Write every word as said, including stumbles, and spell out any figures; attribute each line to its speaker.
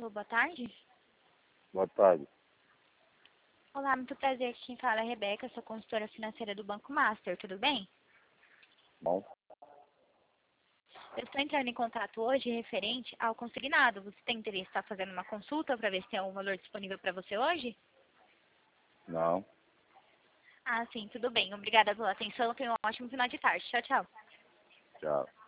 Speaker 1: Alô, boa tarde.
Speaker 2: Boa tarde.
Speaker 1: Olá, muito prazer. Quem fala é a Rebeca, sou consultora financeira do Banco Master, tudo bem?
Speaker 2: Bom,
Speaker 1: Eu estou entrando em contato hoje referente ao consignado. Você tem interesse em estar fazendo uma consulta para ver se tem algum valor disponível para você hoje?
Speaker 2: não.
Speaker 1: Ah, sim, tudo bem. Obrigada pela atenção. Tenha um ótimo final de tarde. Tchau, tchau.
Speaker 2: Tchau.